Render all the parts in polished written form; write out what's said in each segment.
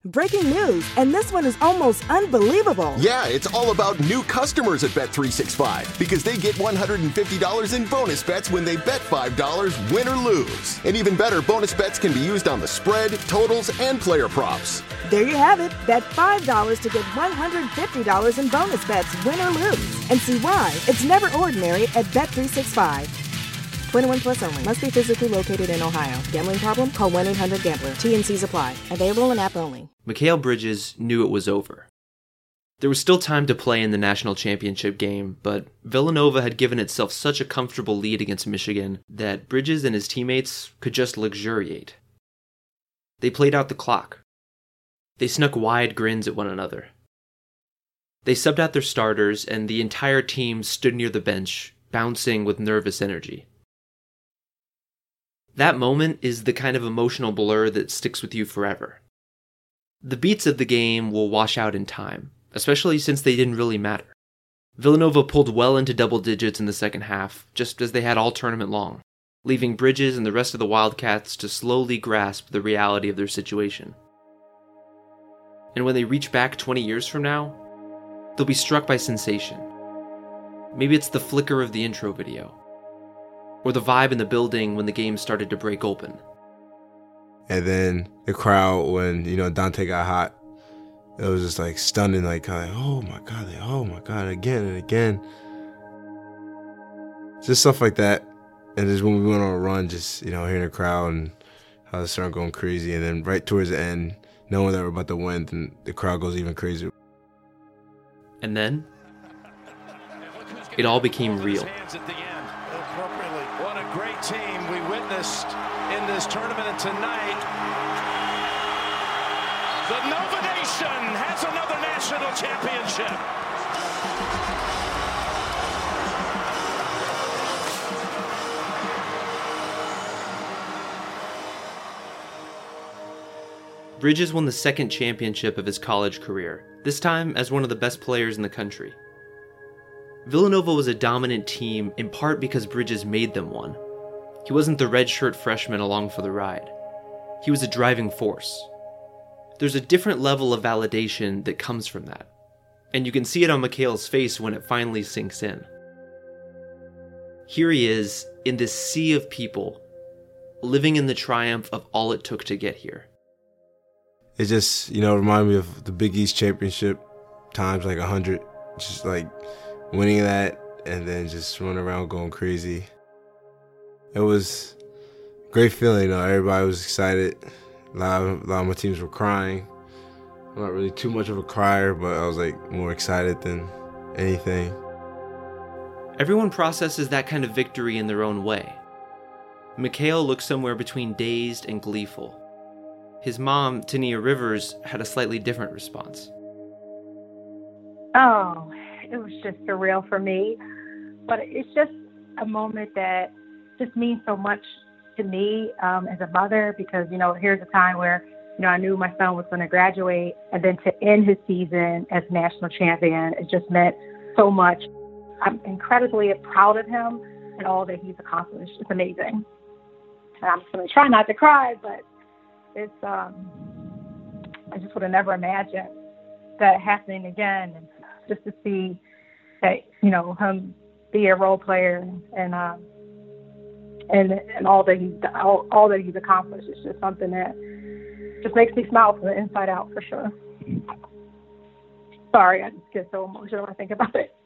Breaking news, and this one is almost unbelievable. Yeah, it's all about new customers at Bet365 because they get $150 in bonus bets when they bet $5, win or lose. And even better, bonus bets can be used on the spread, totals, and player props. There you have it. Bet $5 to get $150 in bonus bets, win or lose. And see why it's never ordinary at Bet365. 21 plus only. Must be physically located in Ohio. Gambling problem? Call 1-800-GAMBLER. TNCs apply. Available in app only. Mikal Bridges knew it was over. There was still time to play in the national championship game, but Villanova had given itself such a comfortable lead against Michigan that Bridges and his teammates could just luxuriate. They played out the clock. They snuck wide grins at one another. They subbed out their starters, and the entire team stood near the bench, bouncing with nervous energy. That moment is the kind of emotional blur that sticks with you forever. The beats of the game will wash out in time, especially since they didn't really matter. Villanova pulled well into double digits in the second half, just as they had all tournament long, leaving Bridges and the rest of the Wildcats to slowly grasp the reality of their situation. And when they reach back 20 years from now, they'll be struck by sensation. Maybe it's the flicker of the intro video, or the vibe in the building when the game started to break open. And then the crowd, when, Dante got hot, it was just like stunning, like, kind of, oh my God, again and again. Just stuff like that. And just when we went on a run, just, hearing the crowd and how they started going crazy. And then right towards the end, knowing that we're about to win, then the crowd goes even crazier. And then, it all became real. What a great team we witnessed in this tournament, and tonight the Nova Nation has another national championship. Bridges won the second championship of his college career, this time as one of the best players in the country. Villanova was a dominant team in part because Bridges made them one. He wasn't the redshirt freshman along for the ride. He was a driving force. There's a different level of validation that comes from that, and you can see it on Mikal's face when it finally sinks in. Here he is, in this sea of people, living in the triumph of all it took to get here. It just, reminded me of the Big East championship times like 100, just like winning that and then just running around going crazy. It was a great feeling. Everybody was excited. A lot of my teams were crying. I'm not really too much of a crier, but I was like more excited than anything. Everyone processes that kind of victory in their own way. Mikal looked somewhere between dazed and gleeful. His mom, Tania Rivers, had a slightly different response. Oh, it was just surreal for me. But it's just a moment that just means so much to me as a mother because, here's a time where, I knew my son was going to graduate. And then to end his season as national champion, it just meant so much. I'm incredibly proud of him and all that he's accomplished. It's amazing. And I'm going to try not to cry, but it's, I just would have never imagined that happening again. And just to see that, him be a role player and all that he's accomplished is just something that just makes me smile from the inside out for sure. Sorry, I just get so emotional when I think about it.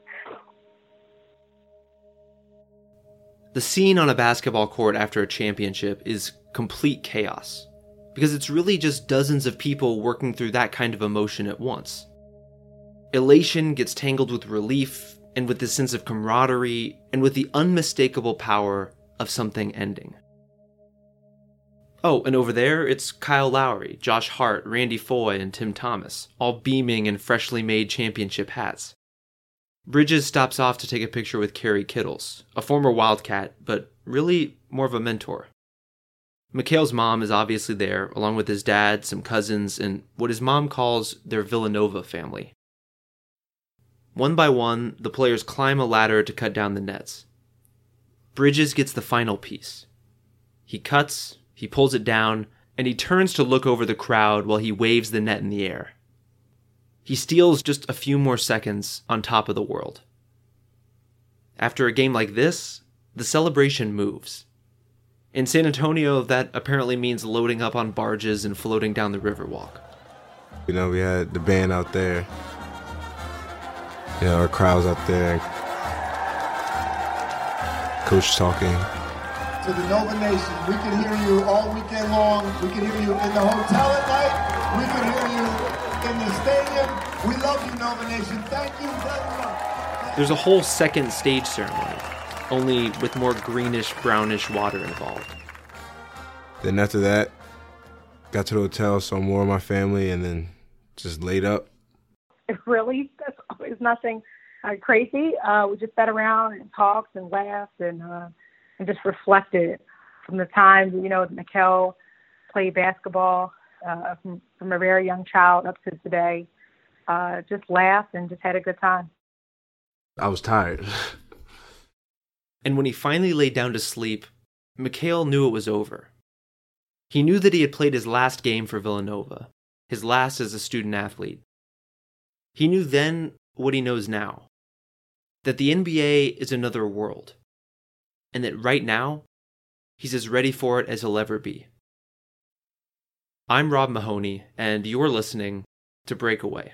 The scene on a basketball court after a championship is complete chaos, because it's really just dozens of people working through that kind of emotion at once. Elation gets tangled with relief, and with this sense of camaraderie, and with the unmistakable power of something ending. Oh, and over there, it's Kyle Lowry, Josh Hart, Randy Foye, and Tim Thomas, all beaming in freshly made championship hats. Bridges stops off to take a picture with Kerry Kittles, a former Wildcat, but really more of a mentor. Mikal's mom is obviously there, along with his dad, some cousins, and what his mom calls their Villanova family. One by one, the players climb a ladder to cut down the nets. Bridges gets the final piece. He cuts, he pulls it down, and he turns to look over the crowd while he waves the net in the air. He steals just a few more seconds on top of the world. After a game like this, the celebration moves. In San Antonio, that apparently means loading up on barges and floating down the Riverwalk. We had the band out there. Our crowd's out there. Coach talking. To the Nova Nation, we can hear you all weekend long. We can hear you in the hotel at night. We can hear you in the stadium. We love you, Nova Nation. Thank you very much. There's a whole second stage ceremony, only with more greenish-brownish water involved. Then after that, got to the hotel, saw more of my family, and then just laid up. Really, there's nothing crazy. We just sat around and talked and laughed and just reflected from the time, Mikal played basketball from a very young child up to today. Just laughed and just had a good time. I was tired. And when he finally laid down to sleep, Mikal knew it was over. He knew that he had played his last game for Villanova, his last as a student athlete. He knew then what he knows now, that the NBA is another world, and that right now, he's as ready for it as he'll ever be. I'm Rob Mahoney, and you're listening to Breakaway.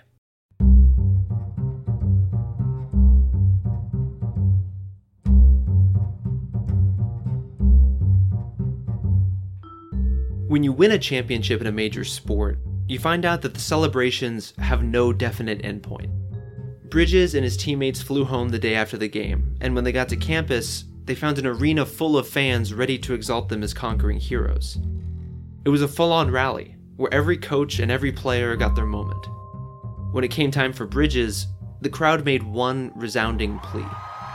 When you win a championship in a major sport, you find out that the celebrations have no definite endpoint. Bridges and his teammates flew home the day after the game, and when they got to campus, they found an arena full of fans ready to exalt them as conquering heroes. It was a full-on rally, where every coach and every player got their moment. When it came time for Bridges, the crowd made one resounding plea.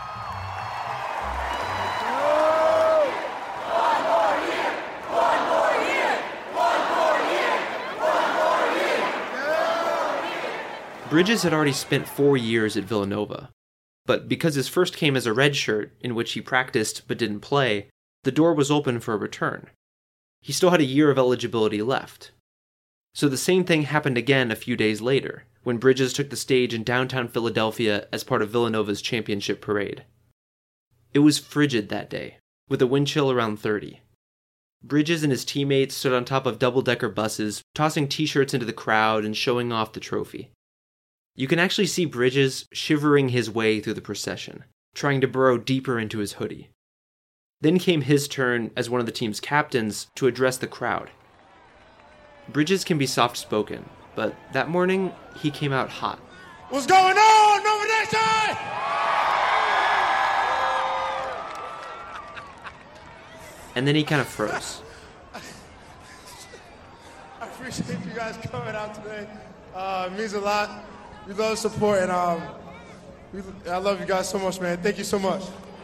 Bridges had already spent 4 years at Villanova, but because his first came as a redshirt, in which he practiced but didn't play, the door was open for a return. He still had a year of eligibility left. So the same thing happened again a few days later, when Bridges took the stage in downtown Philadelphia as part of Villanova's championship parade. It was frigid that day, with a wind chill around 30. Bridges and his teammates stood on top of double-decker buses, tossing t-shirts into the crowd and showing off the trophy. You can actually see Bridges shivering his way through the procession, trying to burrow deeper into his hoodie. Then came his turn as one of the team's captains to address the crowd. Bridges can be soft-spoken, but that morning, he came out hot. What's going on, Nova Nation? And then he kind of froze. I appreciate you guys coming out today. It means a lot. We love support, and I love you guys so much, man. Thank you so much.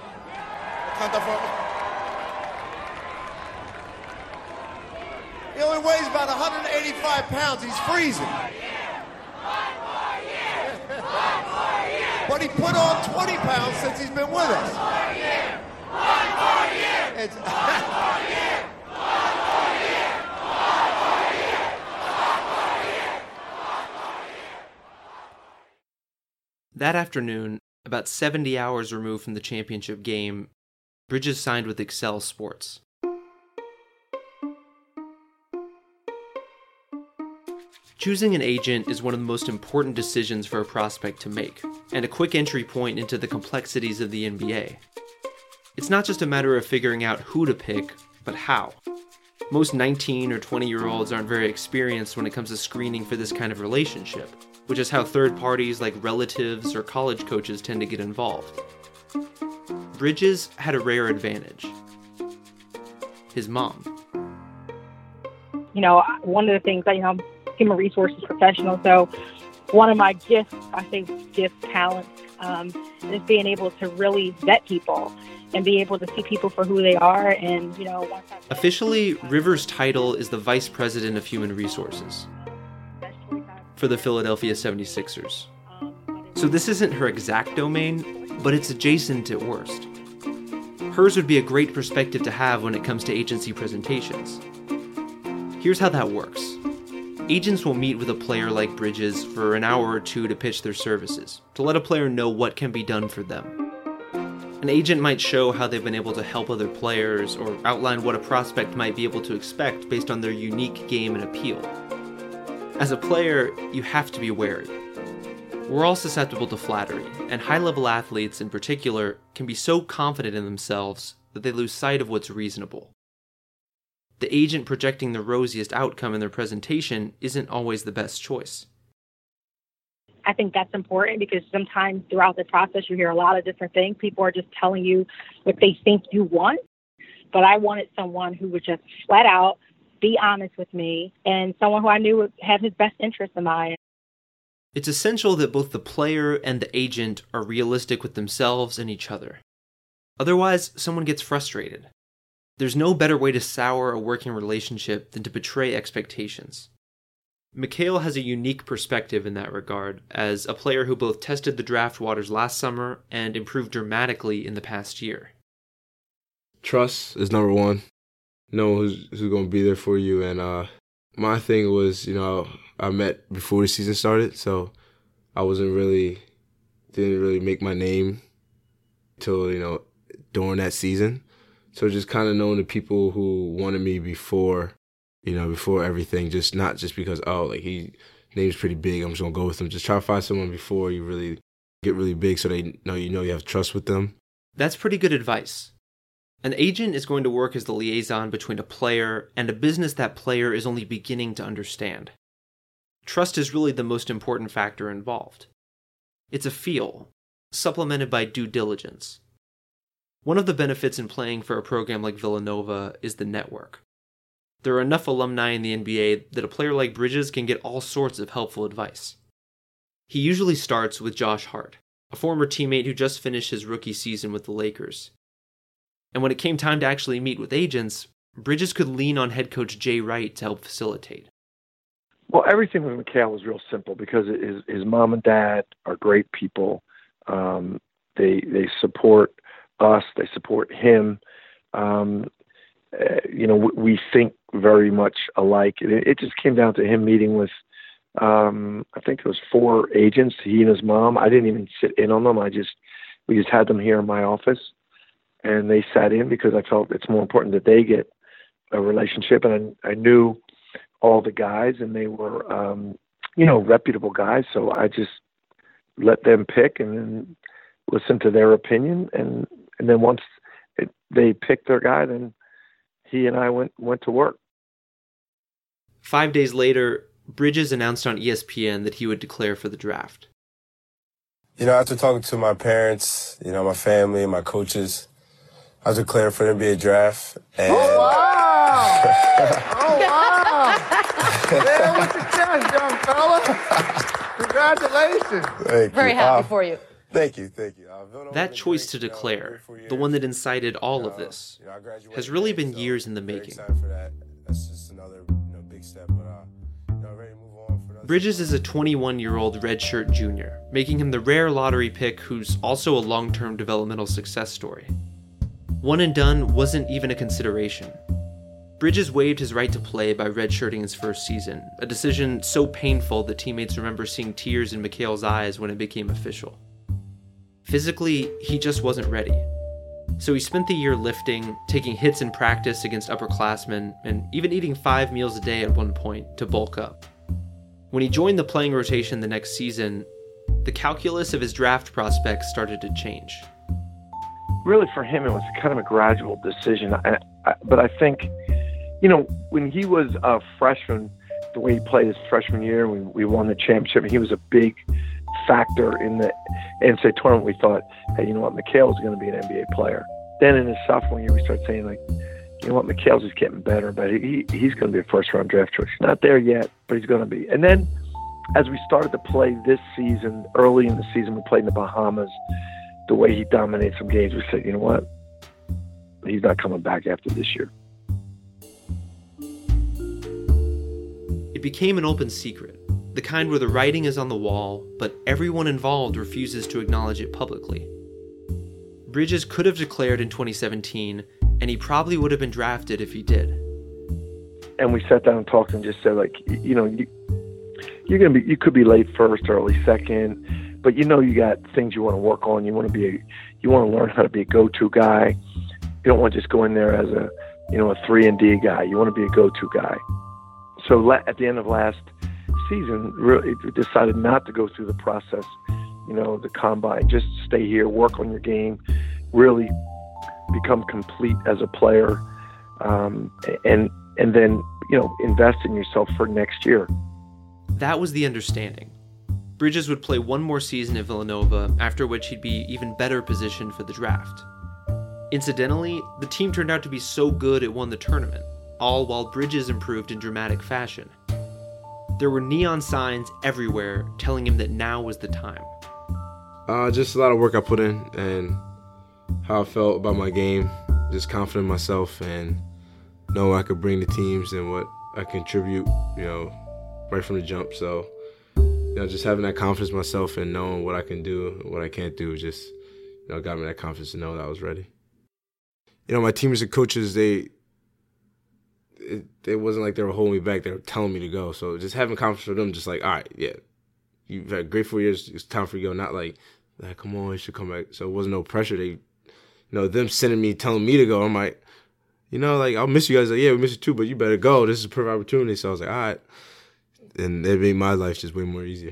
He only weighs about 185 pounds. He's freezing. But he put on 20 pounds since he's been with us. One more year. That afternoon, about 70 hours removed from the championship game, Bridges signed with Excel Sports. Choosing an agent is one of the most important decisions for a prospect to make, and a quick entry point into the complexities of the NBA. It's not just a matter of figuring out who to pick, but how. Most 19 or 20-year-olds aren't very experienced when it comes to screening for this kind of relationship, which is how third parties like relatives or college coaches tend to get involved. Bridges had a rare advantage. His mom. One of the things that, I'm a human resources professional, so one of my gifts, talents, is being able to really vet people and be able to see people for who they are. And, Officially, Rivers' title is the Vice President of Human Resources for the Philadelphia 76ers. So this isn't her exact domain, but it's adjacent at worst. Hers would be a great perspective to have when it comes to agency presentations. Here's how that works. Agents will meet with a player like Bridges for an hour or two to pitch their services, to let a player know what can be done for them. An agent might show how they've been able to help other players, or outline what a prospect might be able to expect based on their unique game and appeal. As a player, you have to be wary. We're all susceptible to flattery, and high-level athletes in particular can be so confident in themselves that they lose sight of what's reasonable. The agent projecting the rosiest outcome in their presentation isn't always the best choice. I think that's important because sometimes throughout the process you hear a lot of different things. People are just telling you what they think you want. But I wanted someone who would just flat out be honest with me, and someone who I knew would have his best interest in mind. It's essential that both the player and the agent are realistic with themselves and each other. Otherwise, someone gets frustrated. There's no better way to sour a working relationship than to betray expectations. Mikal has a unique perspective in that regard, as a player who both tested the draft waters last summer and improved dramatically in the past year. Trust is number one. Know who's going to be there for you. And my thing was, I met before the season started, so I didn't really make my name till, during that season. So just kind of knowing the people who wanted me before everything, not just because, his name's pretty big, I'm just going to go with him. Just try to find someone before you really get really big so they know you have trust with them. That's pretty good advice. An agent is going to work as the liaison between a player and a business that player is only beginning to understand. Trust is really the most important factor involved. It's a feel, supplemented by due diligence. One of the benefits in playing for a program like Villanova is the network. There are enough alumni in the NBA that a player like Bridges can get all sorts of helpful advice. He usually starts with Josh Hart, a former teammate who just finished his rookie season with the Lakers. And when it came time to actually meet with agents, Bridges could lean on head coach Jay Wright to help facilitate. Well, everything with Mikal was real simple because his mom and dad are great people. They support us. They support him. We think very much alike. It just came down to him meeting with, I think it was 4 agents, he and his mom. I didn't even sit in on them. We just had them here in my office, and they sat in because I felt it's more important that they get a relationship. And I knew all the guys, and they were, reputable guys. So I just let them pick and then listen to their opinion. And then once they picked their guy, then he and I went to work. 5 days later, Bridges announced on ESPN that he would declare for the draft. After talking to my parents, my family, my coaches, I was declared for the NBA draft. And oh, wow! Oh, wow! Man, with the chest, young fella. Congratulations. Thank Very you. happy for you. Thank you. That choice to declare, the one that incited all of this, has really been years in the making. That's just another big step, but ready to move on. Bridges is a 21-year-old redshirt junior, making him the rare lottery pick who's also a long-term developmental success story. One and done wasn't even a consideration. Bridges waived his right to play by redshirting his first season, a decision so painful that teammates remember seeing tears in Mikal's eyes when it became official. Physically, he just wasn't ready. So he spent the year lifting, taking hits in practice against upperclassmen, and even eating 5 meals a day at one point to bulk up. When he joined the playing rotation the next season, the calculus of his draft prospects started to change. Really, for him, it was kind of a gradual decision. But I think, when he was a freshman, the way he played his freshman year, we won the championship, and he was a big factor in the NCAA tournament. We thought, hey, you know what, Mikal's going to be an NBA player. Then in his sophomore year, we started saying, you know what, Mikal's just getting better, but he's going to be a first-round draft choice. Not there yet, but he's going to be. And then as we started to play this season, early in the season, we played in the Bahamas, the way he dominated some games, we said, you know what, he's not coming back after this year. It became an open secret, the kind where the writing is on the wall, but everyone involved refuses to acknowledge it publicly. Bridges could have declared in 2017, and he probably would have been drafted if he did. and we sat down and talked and just said, like, you could be late first, early second, but you got things you want to work on. You want to learn how to be a go-to guy. You don't want to just go in there as a 3-and-D guy. You want to be a go-to guy. So at the end of last season, really decided not to go through the process, the combine. Just stay here, work on your game, really become complete as a player, and then invest in yourself for next year. That was the understanding. Bridges would play one more season at Villanova, after which he'd be even better positioned for the draft. Incidentally, the team turned out to be so good it won the tournament, all while Bridges improved in dramatic fashion. There were neon signs everywhere telling him that now was the time. Just a lot of work I put in and how I felt about my game, just confident in myself and know I could bring the teams and what I contribute, right from the jump. So, just having that confidence in myself and knowing what I can do and what I can't do just, got me that confidence to know that I was ready. My teammates and coaches, it wasn't like they were holding me back. They were telling me to go. So just having confidence for them, just like, all right, yeah, you've had great 4 years. It's time for you to go. Not like, come on, you should come back. So it wasn't no pressure. They, them sending me, telling me to go. I'm like, I'll miss you guys. Like, yeah, we miss you too, but you better go. This is a perfect opportunity. So I was like, all right. And it made my life just way more easier.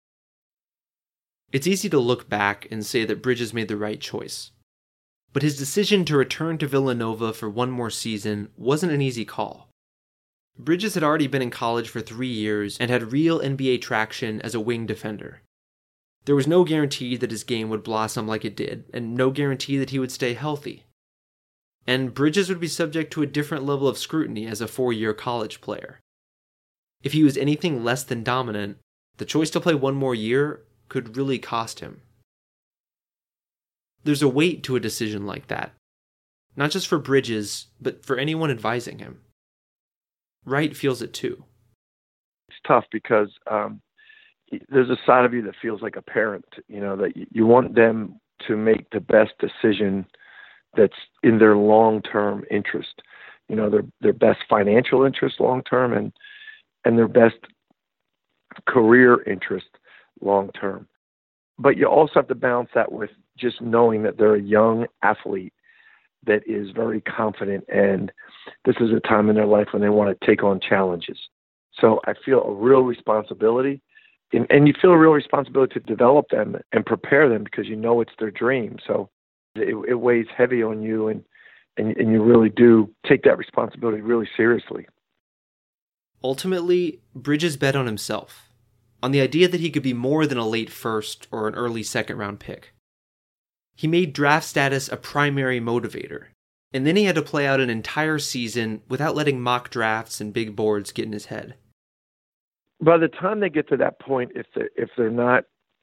It's easy to look back and say that Bridges made the right choice. But his decision to return to Villanova for one more season wasn't an easy call. Bridges had already been in college for 3 years and had real NBA traction as a wing defender. There was no guarantee that his game would blossom like it did, and no guarantee that he would stay healthy. And Bridges would be subject to a different level of scrutiny as a 4-year college player. If he was anything less than dominant, the choice to play one more year could really cost him. There's a weight to a decision like that, not just for Bridges, but for anyone advising him. Wright feels it too. It's tough because there's a side of you that feels like a parent, that you want them to make the best decision that's in their long-term interest, their best financial interest long-term and their best career interest long-term. But you also have to balance that with just knowing that they're a young athlete that is very confident, and this is a time in their life when they want to take on challenges. So I feel a real responsibility, and you feel a real responsibility to develop them and prepare them because it's their dream. So it weighs heavy on you, and you really do take that responsibility really seriously. Ultimately, Bridges bet on himself, on the idea that he could be more than a late first or an early second-round pick. He made draft status a primary motivator, and then he had to play out an entire season without letting mock drafts and big boards get in his head. By the time they get to that point, if they're not,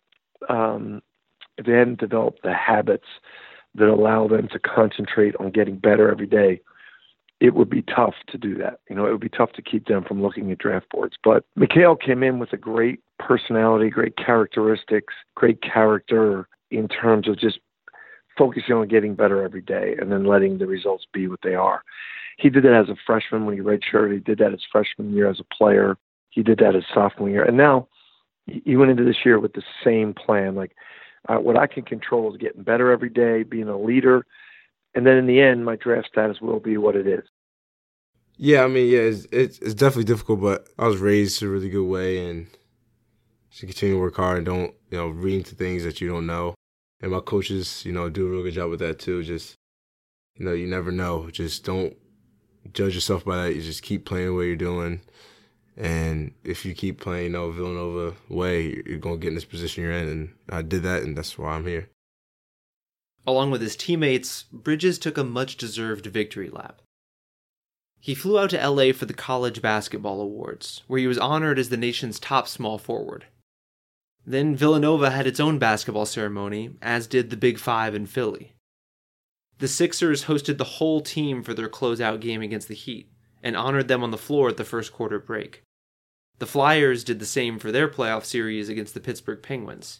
if they hadn't developed the habits that allow them to concentrate on getting better every day, it would be tough to do that. It would be tough to keep them from looking at draft boards. But Mikal came in with a great personality, great characteristics, great character in terms of just focusing on getting better every day and then letting the results be what they are. He did that as a freshman when he redshirted. He did that his freshman year as a player. He did that his sophomore year. And now he went into this year with the same plan. Like, what I can control is getting better every day, being a leader. And then in the end, my draft status will be what it is. Yeah, it's definitely difficult, but I was raised a really good way and should continue to work hard and don't, read into things that you don't know. And my coaches, do a real good job with that too. Just, you never know. Just don't judge yourself by that. You just keep playing what you're doing. And if you keep playing, Villanova way, you're going to get in this position you're in. And I did that, and that's why I'm here. Along with his teammates, Bridges took a much-deserved victory lap. He flew out to LA for the College Basketball Awards, where he was honored as the nation's top small forward. Then Villanova had its own basketball ceremony, as did the Big Five in Philly. The Sixers hosted the whole team for their closeout game against the Heat, and honored them on the floor at the first quarter break. The Flyers did the same for their playoff series against the Pittsburgh Penguins.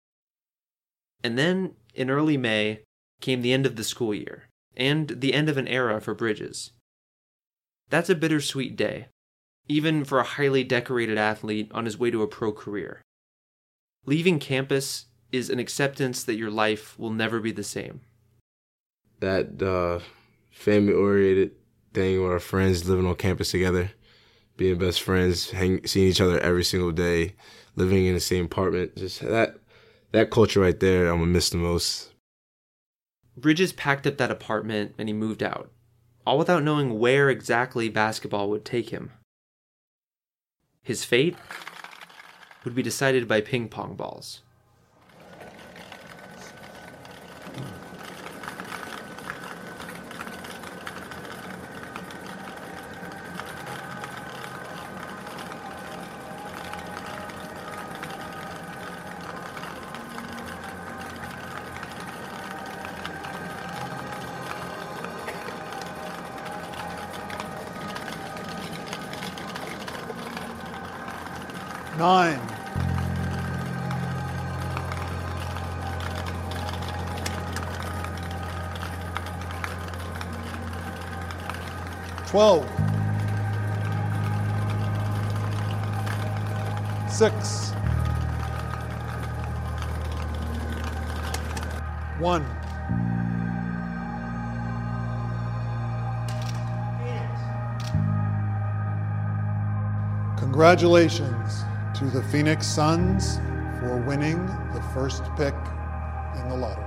And then, in early May, came the end of the school year, and the end of an era for Bridges. That's a bittersweet day, even for a highly decorated athlete on his way to a pro career. Leaving campus is an acceptance that your life will never be the same. That family-oriented thing with our friends living on campus together, being best friends, seeing each other every single day, living in the same apartment, just that culture right there, I'm going to miss the most. Bridges packed up that apartment and he moved out, all without knowing where exactly basketball would take him. His fate would be decided by ping pong balls. Nine. 12. 6. 1. Congratulations to the Phoenix Suns for winning the first pick in the lottery.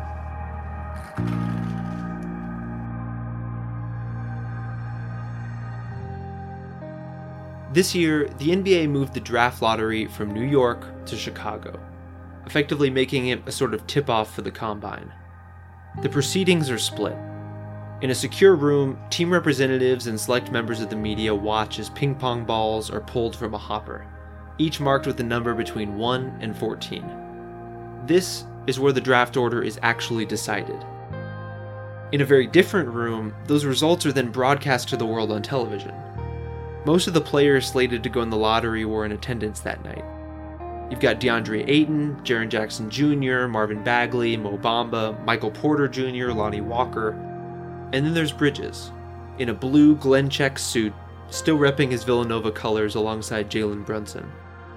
This year, the NBA moved the draft lottery from New York to Chicago, effectively making it a sort of tip-off for the Combine. The proceedings are split. In a secure room, team representatives and select members of the media watch as ping pong balls are pulled from a hopper, each marked with a number between 1 and 14. This is where the draft order is actually decided. In a very different room, those results are then broadcast to the world on television. Most of the players slated to go in the lottery were in attendance that night. You've got DeAndre Ayton, Jaren Jackson Jr., Marvin Bagley, Mo Bamba, Michael Porter Jr., Lonnie Walker, and then there's Bridges, in a blue Glenn Check suit, still repping his Villanova colors alongside Jalen Brunson.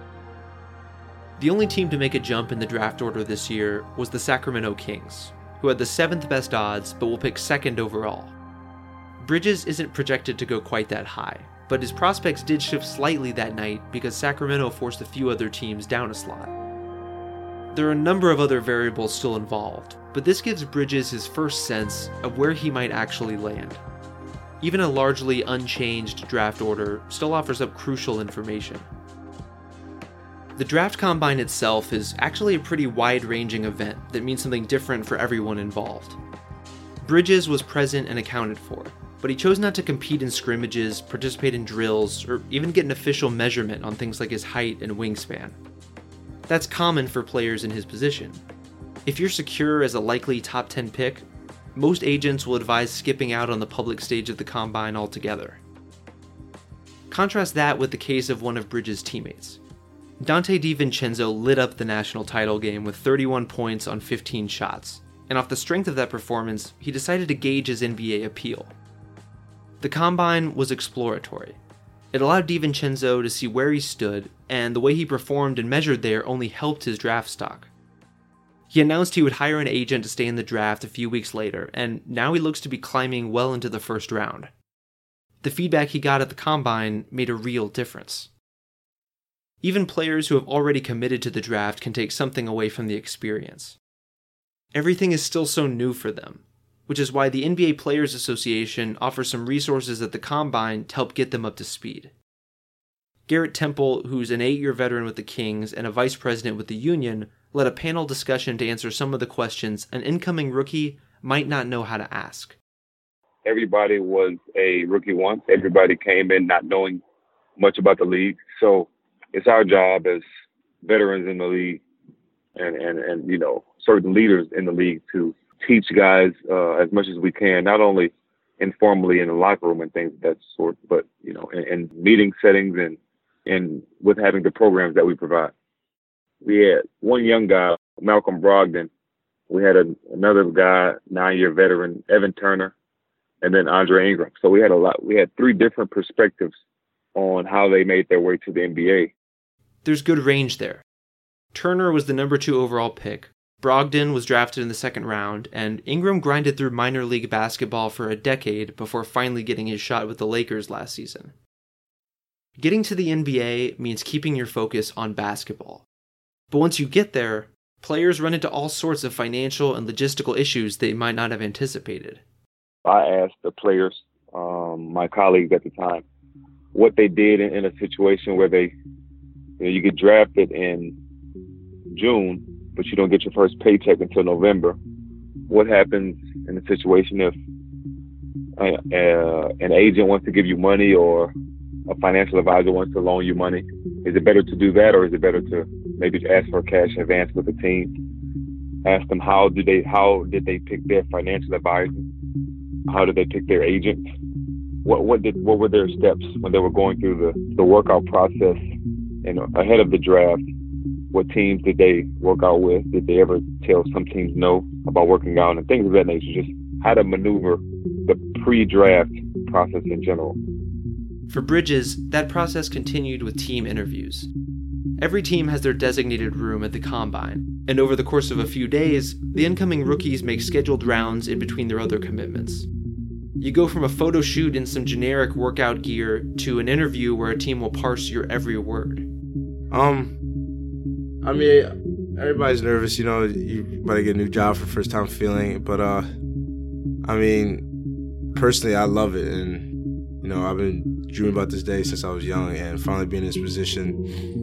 The only team to make a jump in the draft order this year was the Sacramento Kings, who had the 7th best odds but will pick 2nd overall. Bridges isn't projected to go quite that high, but his prospects did shift slightly that night because Sacramento forced a few other teams down a slot. There are a number of other variables still involved, but this gives Bridges his first sense of where he might actually land. Even a largely unchanged draft order still offers up crucial information. The draft combine itself is actually a pretty wide-ranging event that means something different for everyone involved. Bridges was present and accounted for, but he chose not to compete in scrimmages, participate in drills, or even get an official measurement on things like his height and wingspan. That's common for players in his position. If you're secure as a likely top 10 pick, most agents will advise skipping out on the public stage of the combine altogether. Contrast that with the case of one of Bridges' teammates. Donte DiVincenzo lit up the national title game with 31 points on 15 shots, and off the strength of that performance, he decided to gauge his NBA appeal. The combine was exploratory. It allowed DiVincenzo to see where he stood, and the way he performed and measured there only helped his draft stock. He announced he would hire an agent to stay in the draft a few weeks later, and now he looks to be climbing well into the first round. The feedback he got at the combine made a real difference. Even players who have already committed to the draft can take something away from the experience. Everything is still so new for them, which is why the NBA Players Association offers some resources at the Combine to help get them up to speed. Garrett Temple, who's an 8-year veteran with the Kings and a vice president with the union, led a panel discussion to answer some of the questions an incoming rookie might not know how to ask. Everybody was a rookie once. Everybody came in not knowing much about the league. So it's our job as veterans in the league and you know, certain leaders in the league to teach guys as much as we can, not only informally in the locker room and things of that sort, but, you know, in meeting settings and with having the programs that we provide. We had one young guy, Malcolm Brogdon. We had another guy, 9-year veteran, Evan Turner, and then Andre Ingram. So we had 3 different perspectives on how they made their way to the NBA. There's good range there. Turner was the number 2 overall pick, Brogdon was drafted in the second round, and Ingram grinded through minor league basketball for a decade before finally getting his shot with the Lakers last season. Getting to the NBA means keeping your focus on basketball. But once you get there, players run into all sorts of financial and logistical issues they might not have anticipated. I asked the players, my colleagues at the time, what they did in a situation where you get drafted in June, but you don't get your first paycheck until November. What happens in a situation if an agent wants to give you money or a financial advisor wants to loan you money? Is it better to do that, or is it better to maybe ask for cash in advance with the team? Ask them how did they pick their financial advisor? How did they pick their agent? What were their steps when they were going through the workout process and ahead of the draft? What teams did they work out with? Did they ever tell some teams no about working out and things of that nature? Just how to maneuver the pre-draft process in general. For Bridges, that process continued with team interviews. Every team has their designated room at the Combine, and over the course of a few days, the incoming rookies make scheduled rounds in between their other commitments. You go from a photo shoot in some generic workout gear to an interview where a team will parse your every word. I mean, everybody's nervous, you might get a new job for the first time feeling, but I mean, personally, I love it, and I've been dreaming about this day since I was young, and finally being in this position,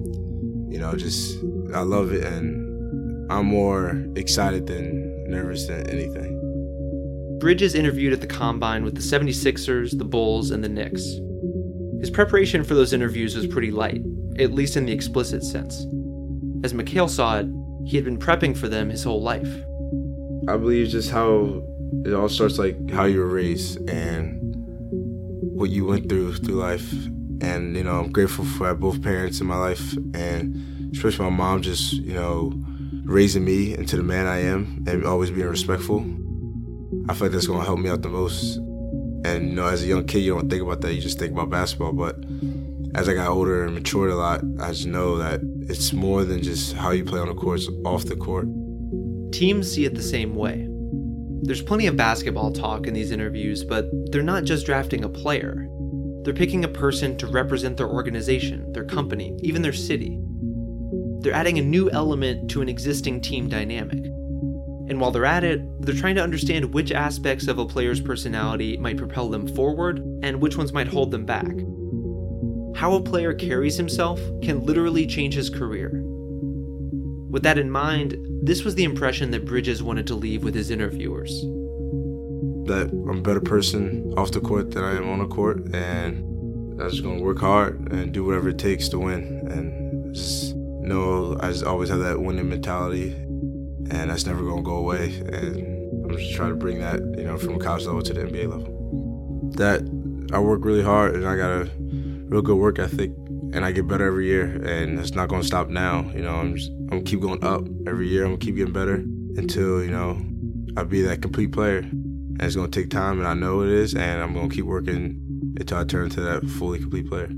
I love it, and I'm more excited than nervous than anything. Bridges interviewed at the Combine with the 76ers, the Bulls, and the Knicks. His preparation for those interviews was pretty light, at least in the explicit sense. As McHale saw it, he had been prepping for them his whole life. I believe just how it all starts, like how you were raised and what you went through life. And, I'm grateful for both parents in my life, and especially my mom just, raising me into the man I am and always being respectful. I feel like that's going to help me out the most. And, as a young kid, you don't think about that. You just think about basketball. But as I got older and matured a lot, I just know that it's more than just how you play on the court, it's off the court. Teams see it the same way. There's plenty of basketball talk in these interviews, but they're not just drafting a player. They're picking a person to represent their organization, their company, even their city. They're adding a new element to an existing team dynamic. And while they're at it, they're trying to understand which aspects of a player's personality might propel them forward and which ones might hold them back. How a player carries himself can literally change his career. With that in mind, this was the impression that Bridges wanted to leave with his interviewers. That I'm a better person off the court than I am on the court, and I'm just going to work hard and do whatever it takes to win. And just know I just always have that winning mentality, and that's never going to go away. And I'm just trying to bring that, from college level to the NBA level. That I work really hard, and I got a real good work ethic, and I get better every year, and it's not going to stop now. I'm going to keep going up every year. I'm going to keep getting better until, I be that complete player. And it's going to take time, and I know it is, and I'm going to keep working until I turn into that fully complete player.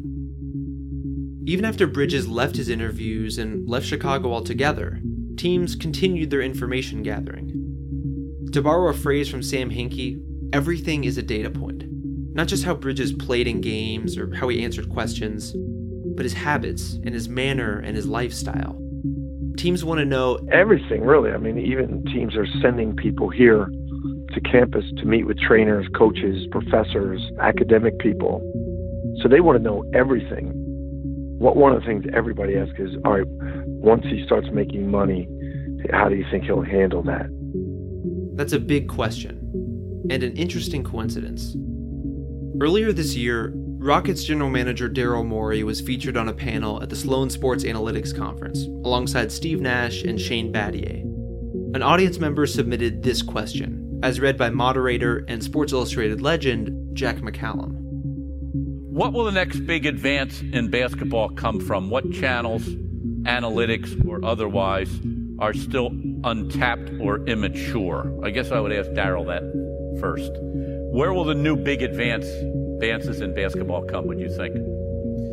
Even after Bridges left his interviews and left Chicago altogether, teams continued their information gathering. To borrow a phrase from Sam Hinkie, everything is a data point. Not just how Bridges played in games or how he answered questions, but his habits and his manner and his lifestyle. Teams want to know everything, really. I mean, even teams are sending people here to campus to meet with trainers, coaches, professors, academic people. So they want to know everything. One of the things everybody asks is, all right, once he starts making money, how do you think he'll handle that? That's a big question, and an interesting coincidence. Earlier this year, Rockets general manager Daryl Morey was featured on a panel at the Sloan Sports Analytics Conference, alongside Steve Nash and Shane Battier. An audience member submitted this question, as read by moderator and Sports Illustrated legend Jack McCallum. What will the next big advance in basketball come from? What channels, analytics or otherwise, are still untapped or immature? I guess I would ask Daryl that first. Where will the new big advances in basketball come, would you think?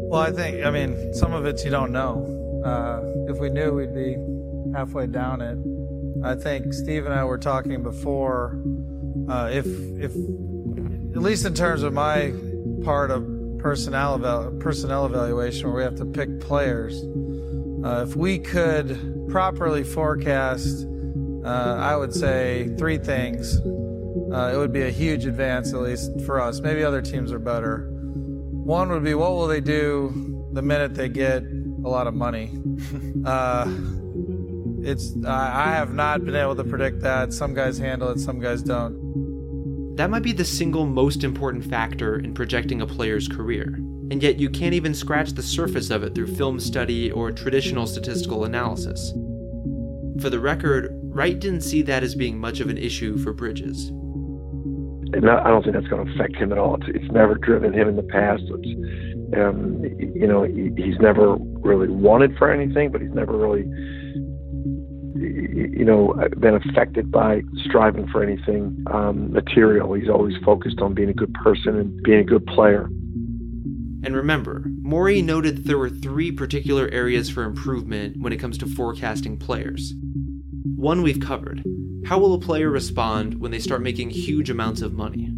Well, I mean, some of it's you don't know. If we knew, we'd be halfway down it. I think Steve and I were talking before, if at least in terms of my part of personnel evaluation where we have to pick players, if we could properly forecast, I would say 3 things. It would be a huge advance, at least for us. Maybe other teams are better. One would be, what will they do the minute they get a lot of money? I have not been able to predict that. Some guys handle it, some guys don't. That might be the single most important factor in projecting a player's career, and yet you can't even scratch the surface of it through film study or traditional statistical analysis. For the record, Wright didn't see that as being much of an issue for Bridges. And I don't think that's going to affect him at all. It's never driven him in the past. He's never really wanted for anything, but he's never really, been affected by striving for anything material. He's always focused on being a good person and being a good player. And remember, Morey noted that there were 3 particular areas for improvement when it comes to forecasting players. One we've covered. How will a player respond when they start making huge amounts of money?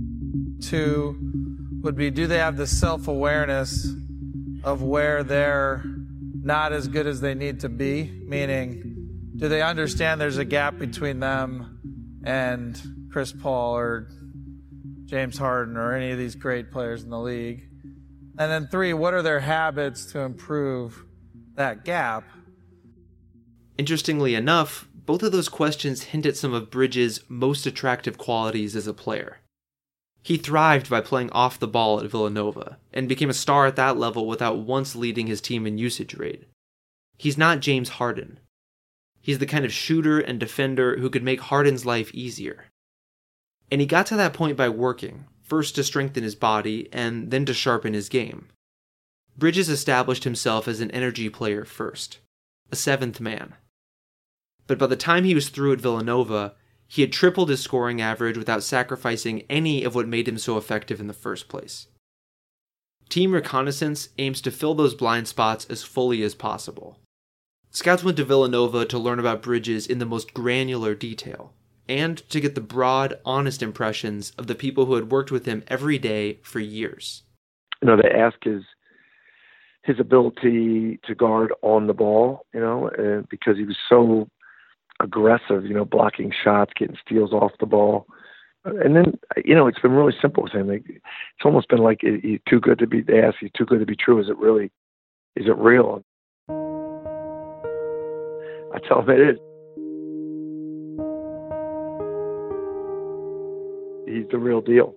2 would be, do they have the self-awareness of where they're not as good as they need to be? Meaning, do they understand there's a gap between them and Chris Paul or James Harden or any of these great players in the league? And then 3, what are their habits to improve that gap? Interestingly enough, both of those questions hint at some of Bridges' most attractive qualities as a player. He thrived by playing off the ball at Villanova, and became a star at that level without once leading his team in usage rate. He's not James Harden. He's the kind of shooter and defender who could make Harden's life easier. And he got to that point by working, first to strengthen his body, and then to sharpen his game. Bridges established himself as an energy player first, a 7th man. But by the time he was through at Villanova, he had tripled his scoring average without sacrificing any of what made him so effective in the first place. Team Reconnaissance aims to fill those blind spots as fully as possible. Scouts went to Villanova to learn about Bridges in the most granular detail, and to get the broad, honest impressions of the people who had worked with him every day for years. They ask his ability to guard on the ball, because he was so aggressive, blocking shots, getting steals off the ball. And then, it's been really simple with him. It's almost been like, he's too good to be, they ask, he's too good to be true. Is it real? I tell him it is. He's the real deal.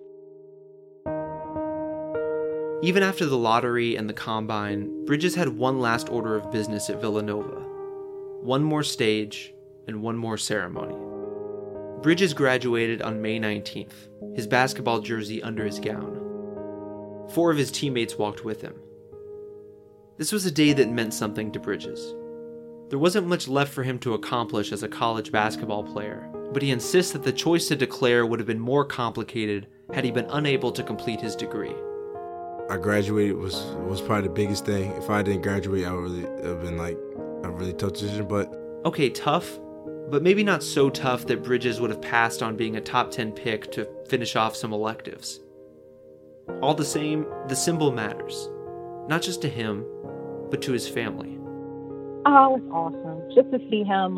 Even after the lottery and the combine, Bridges had one last order of business at Villanova. One more stage, and one more ceremony. Bridges graduated on May 19th, his basketball jersey under his gown. 4 of his teammates walked with him. This was a day that meant something to Bridges. There wasn't much left for him to accomplish as a college basketball player, but he insists that the choice to declare would have been more complicated had he been unable to complete his degree. I graduated was probably the biggest thing. If I didn't graduate, I would really have been like a really tough decision, but... Okay, tough, but maybe not so tough that Bridges would have passed on being a top 10 pick to finish off some electives. All the same, the symbol matters. Not just to him, but to his family. Oh, it was awesome. Just to see him,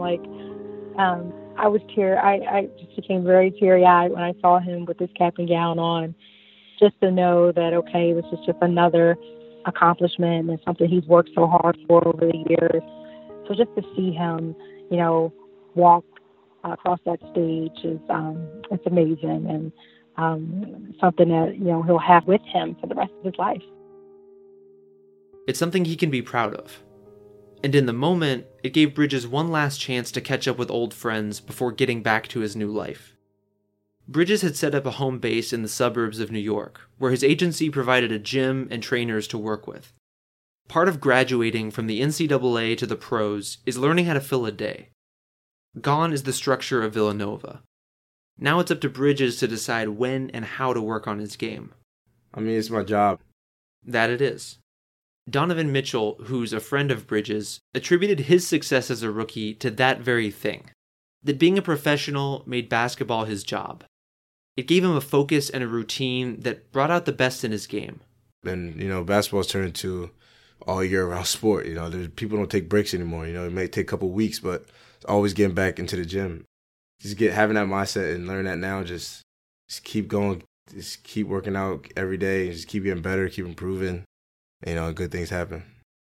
I just became very teary-eyed when I saw him with his cap and gown on. Just to know that, okay, this is just another accomplishment and something he's worked so hard for over the years. So just to see him, walk across that stage is it's amazing, and something that he'll have with him for the rest of his life. It's something he can be proud of. And in the moment, it gave Bridges one last chance to catch up with old friends before getting back to his new life. Bridges had set up a home base in the suburbs of New York, where his agency provided a gym and trainers to work with. Part of graduating from the NCAA to the pros is learning how to fill a day. Gone is the structure of Villanova. Now it's up to Bridges to decide when and how to work on his game. It's my job. That it is. Donovan Mitchell, who's a friend of Bridges, attributed his success as a rookie to that very thing, that being a professional made basketball his job. It gave him a focus and a routine that brought out the best in his game. And, basketball's turned into all year round sport. People don't take breaks anymore. It may take a couple weeks, but it's always getting back into the gym. Having that mindset and learn that now, just keep going, just keep working out every day, just keep getting better, keep improving. Good things happen.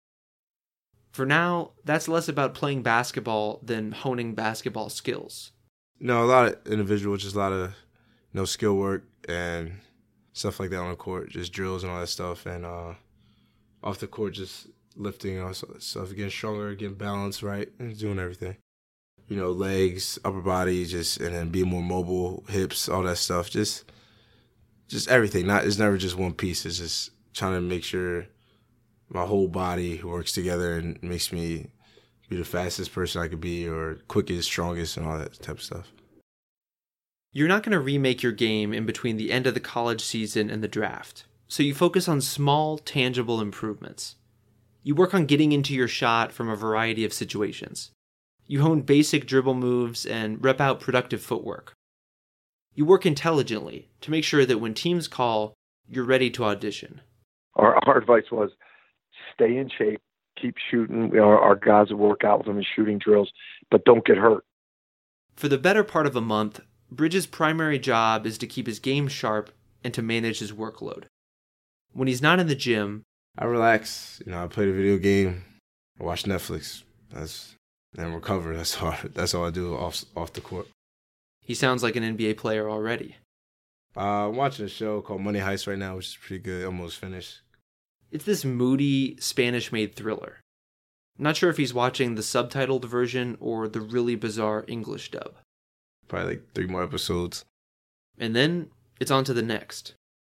For now, that's less about playing basketball than honing basketball skills. A lot of individual, just a lot of skill work and stuff like that on the court, just drills and all that stuff. And off the court, just lifting stuff, getting stronger, getting balanced right, and doing everything. Legs, upper body, and then being more mobile, hips, all that stuff. Just everything. It's never just one piece. It's just trying to make sure my whole body works together and makes me be the fastest person I could be, or quickest, strongest, and all that type of stuff. You're not going to remake your game in between the end of the college season and the draft, so you focus on small, tangible improvements. You work on getting into your shot from a variety of situations. You hone basic dribble moves and rep out productive footwork. You work intelligently to make sure that when teams call, you're ready to audition. Our advice was stay in shape, keep shooting. Our guys would work out with them in shooting drills, but don't get hurt. For the better part of a month, Bridges' primary job is to keep his game sharp and to manage his workload. When he's not in the gym, I relax. I play the video game, I watch Netflix, and recover. That's all I do off the court. He sounds like an NBA player already. I'm watching a show called Money Heist right now, which is pretty good. Almost finished. It's this moody, Spanish-made thriller. Not sure if he's watching the subtitled version or the really bizarre English dub. Probably like 3 more episodes. And then it's on to the next.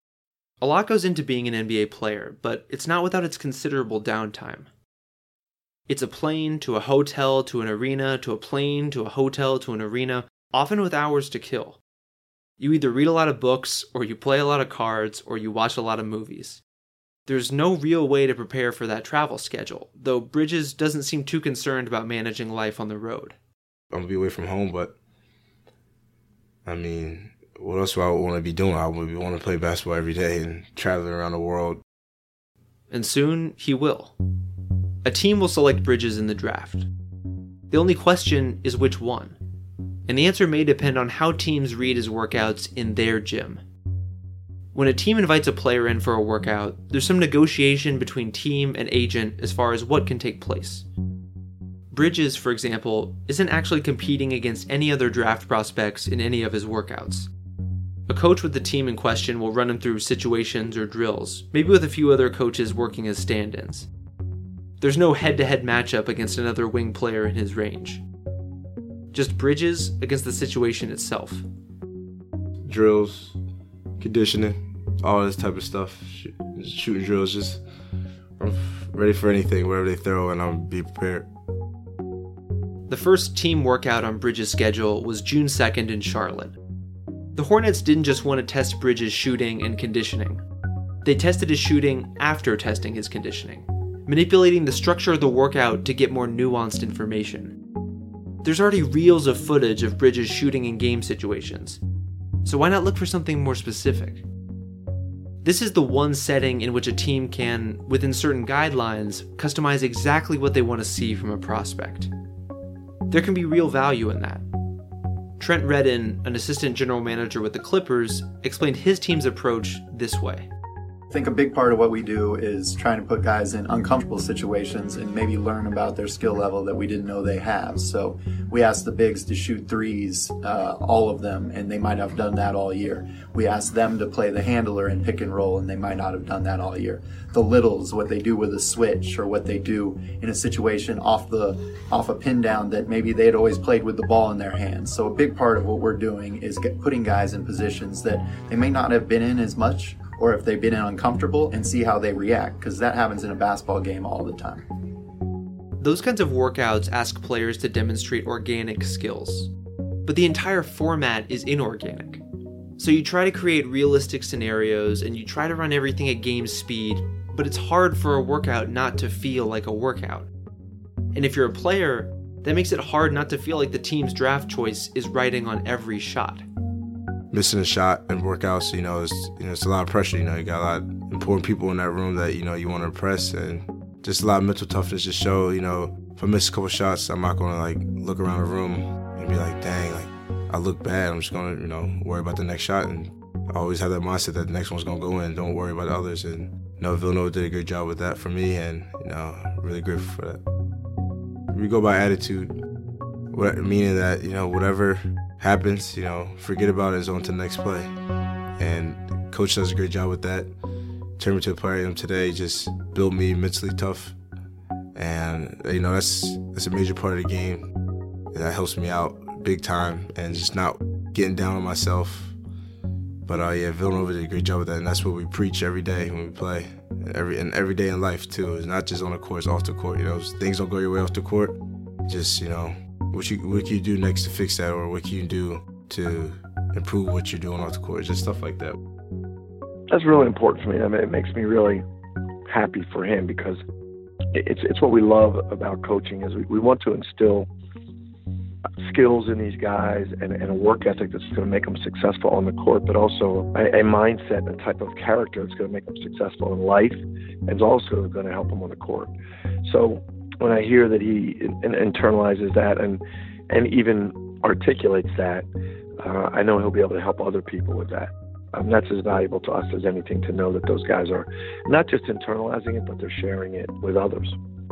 A lot goes into being an NBA player, but it's not without its considerable downtime. It's a plane to a hotel to an arena to a plane to a hotel to an arena, often with hours to kill. You either read a lot of books, or you play a lot of cards, or you watch a lot of movies. There's no real way to prepare for that travel schedule, though Bridges doesn't seem too concerned about managing life on the road. I'm going to be away from home, but what else do I want to be doing? I would want to play basketball every day and traveling around the world. And soon, he will. A team will select Bridges in the draft. The only question is which one. And the answer may depend on how teams read his workouts in their gym. When a team invites a player in for a workout, there's some negotiation between team and agent as far as what can take place. Bridges, for example, isn't actually competing against any other draft prospects in any of his workouts. A coach with the team in question will run him through situations or drills, maybe with a few other coaches working as stand-ins. There's no head-to-head matchup against another wing player in his range. Just Bridges against the situation itself. Drills, conditioning, all this type of stuff. Shooting drills, I'm ready for anything, wherever they throw, and I'll be prepared. The first team workout on Bridges' schedule was June 2nd in Charlotte. The Hornets didn't just want to test Bridges' shooting and conditioning. They tested his shooting after testing his conditioning, manipulating the structure of the workout to get more nuanced information. There's already reels of footage of Bridges shooting in game situations, so why not look for something more specific? This is the one setting in which a team can, within certain guidelines, customize exactly what they want to see from a prospect. There can be real value in that. Trent Redden, an assistant general manager with the Clippers, explained his team's approach this way. I think a big part of what we do is trying to put guys in uncomfortable situations and maybe learn about their skill level that we didn't know they have. So we ask the bigs to shoot threes, all of them, and they might have done that all year. We ask them to play the handler in pick and roll, and they might not have done that all year. The littles, what they do with a switch or what they do in a situation off a pin down that maybe they had always played with the ball in their hands. So a big part of what we're doing is putting guys in positions that they may not have been in as much, or if they've been uncomfortable, and see how they react, because that happens in a basketball game all the time. Those kinds of workouts ask players to demonstrate organic skills, but the entire format is inorganic. So you try to create realistic scenarios, and you try to run everything at game speed, but it's hard for a workout not to feel like a workout. And if you're a player, that makes it hard not to feel like the team's draft choice is riding on every shot. Missing a shot in workouts, it's a lot of pressure. You got a lot of important people in that room that, you want to impress, and just a lot of mental toughness to show, if I miss a couple shots, I'm not going to look around the room and be like, dang, I look bad. I'm just going to, worry about the next shot. And I always have that mindset that the next one's going to go in. Don't worry about the others. And, Villanova did a great job with that for me, and, really grateful for that. We go by attitude, meaning that, whatever happens, forget about it, it's on to the next play. And Coach does a great job with that. Turned me to the player I am today, just built me mentally tough. And, that's a major part of the game. That helps me out big time, and just not getting down on myself. But, Villanova did a great job with that, and that's what we preach every day when we play. Every day in life, too. It's not just on the court, it's off the court. Things don't go your way off the court. Just, what can you do next to fix that, or what can you do to improve what you're doing off the court? Just stuff like that. That's really important for me. I mean, it makes me really happy for him, because it's what we love about coaching is we want to instill skills in these guys and a work ethic that's going to make them successful on the court, but also a mindset and a type of character that's going to make them successful in life, and is also going to help them on the court. So when I hear that he internalizes that and even articulates that, I know he'll be able to help other people with that. That's as valuable to us as anything, to know that those guys are not just internalizing it, but they're sharing it with others.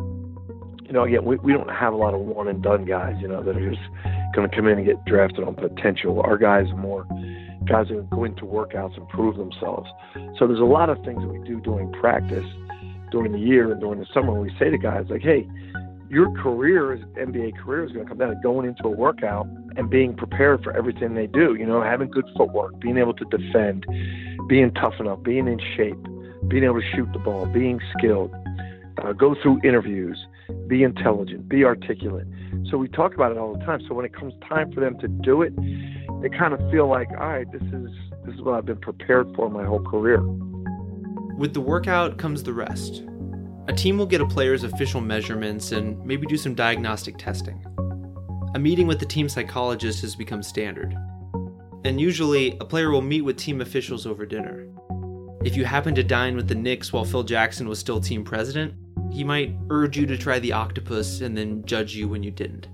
Again, we don't have a lot of one-and-done guys, that are just going to come in and get drafted on potential. Our guys are more guys who go into workouts and prove themselves. So there's a lot of things that we do during practice, during the year and during the summer, when we say to guys, like, hey, your career, NBA career, is going to come down to going into a workout and being prepared for everything they do, having good footwork, being able to defend, being tough enough, being in shape, being able to shoot the ball, being skilled, go through interviews, be intelligent, be articulate. So we talk about it all the time. So when it comes time for them to do it, they kind of feel like, all right, this is what I've been prepared for my whole career. With the workout comes the rest. A team will get a player's official measurements and maybe do some diagnostic testing. A meeting with the team psychologist has become standard. And usually, a player will meet with team officials over dinner. If you happen to dine with the Knicks while Phil Jackson was still team president, he might urge you to try the octopus and then judge you when you didn't.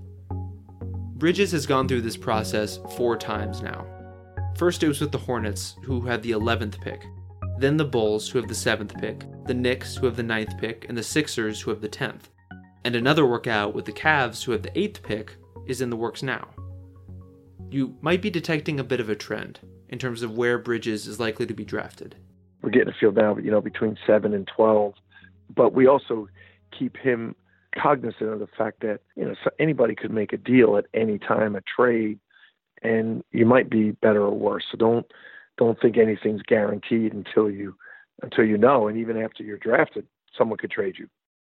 Bridges has gone through this process 4 times now. First it was with the Hornets, who had the 11th pick. Then the Bulls, who have the 7th pick, the Knicks, who have the 9th pick, and the Sixers, who have the 10th. And another workout with the Cavs, who have the 8th pick, is in the works now. You might be detecting a bit of a trend in terms of where Bridges is likely to be drafted. We're getting a feel now, between 7 and 12. But we also keep him cognizant of the fact that, anybody could make a deal at any time, a trade, and you might be better or worse. So don't think anything's guaranteed until you know. And even after you're drafted, someone could trade you.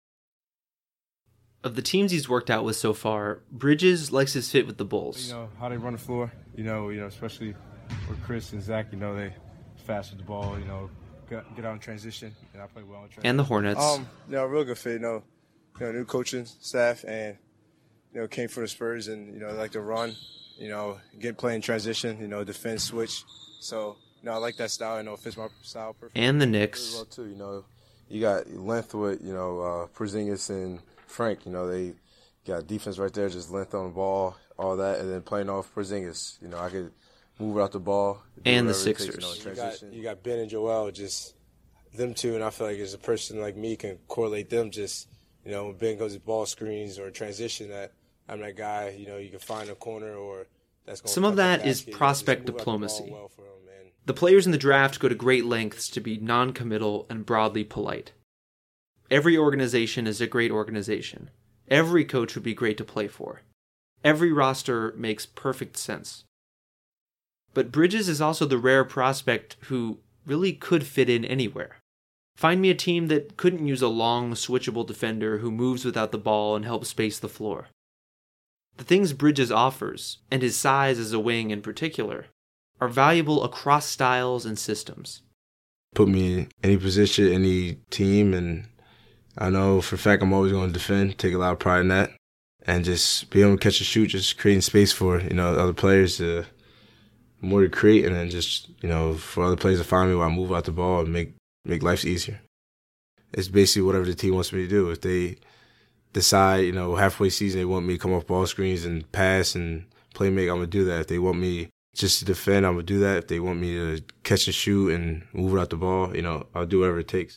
Of the teams he's worked out with so far, Bridges likes his fit with the Bulls. How they run the floor, especially with Chris and Zach, they fast with the ball, get out in transition, and I play well in transition. And the Hornets. Real good fit, new coaching staff, and, came from the Spurs, and, they like to run, play in transition, defense, switch. So, I like that style, it fits my style perfectly. And the Knicks. Well, too, you got length with, Porzingis and Frank, they got defense right there, just length on the ball, all that, and then playing off Porzingis, I could move out the ball. And the Sixers. Takes, you got Ben and Joel, just them two, and I feel like as a person like me can correlate them just, when Ben goes to ball screens or transition, that I'm that guy, you can find a corner or that's going to Some of that is prospect diplomacy. The players in the draft go to great lengths to be non-committal and broadly polite. Every organization is a great organization. Every coach would be great to play for. Every roster makes perfect sense. But Bridges is also the rare prospect who really could fit in anywhere. Find me a team that couldn't use a long, switchable defender who moves without the ball and helps space the floor. The things Bridges offers, and his size as a wing in particular, are valuable across styles and systems. put me in any position, any team, and I know for a fact I'm always going to defend, take a lot of pride in that, and just be able to catch and shoot, just creating space for, other players to more to create, and then just, for other players to find me while I move out the ball and make life easier. It's basically whatever the team wants me to do. If they decide, halfway season they want me to come off ball screens and pass and play make, I'm going to do that. If they want me just to defend, I'm going to do that. If they want me to catch and shoot and move out the ball, I'll do whatever it takes.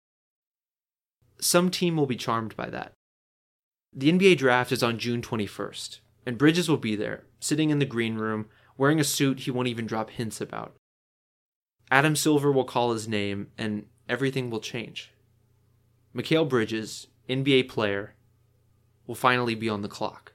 Some team will be charmed by that. The NBA draft is on June 21st, and Bridges will be there, sitting in the green room, wearing a suit he won't even drop hints about. Adam Silver will call his name, and everything will change. Mikal Bridges, NBA player, will finally be on the clock.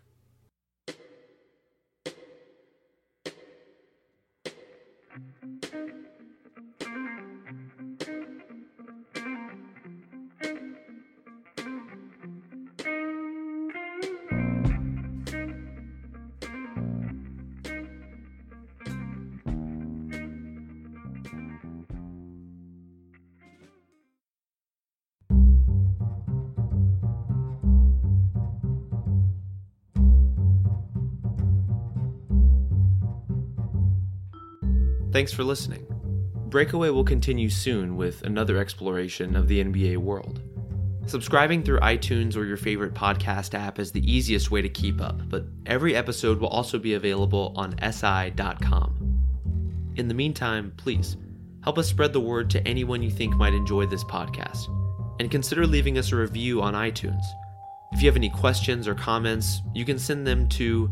Thanks for listening. Breakaway will continue soon with another exploration of the NBA world. Subscribing through iTunes or your favorite podcast app is the easiest way to keep up, but every episode will also be available on si.com. In the meantime, please help us spread the word to anyone you think might enjoy this podcast, and consider leaving us a review on iTunes. If you have any questions or comments, you can send them to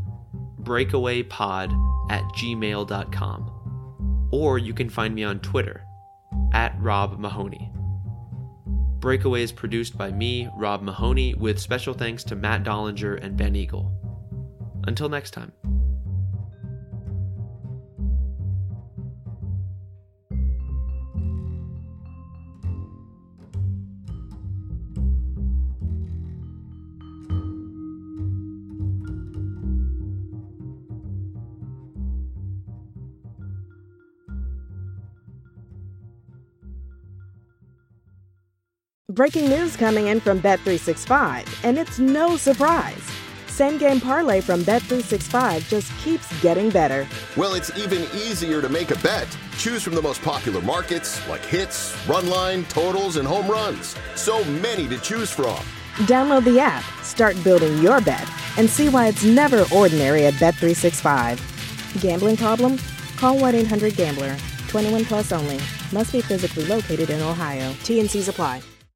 breakawaypod@gmail.com. Or you can find me on Twitter, @RobMahoney. Breakaway is produced by me, Rob Mahoney, with special thanks to Matt Dollinger and Ben Eagle. Until next time. Breaking news coming in from Bet365, and it's no surprise. Same game parlay from Bet365 just keeps getting better. Well, it's even easier to make a bet. Choose from the most popular markets like hits, run line, totals, and home runs. So many to choose from. Download the app, start building your bet, and see why it's never ordinary at Bet365. Gambling problem? Call 1-800-GAMBLER. 21 plus only. Must be physically located in Ohio. T&Cs apply.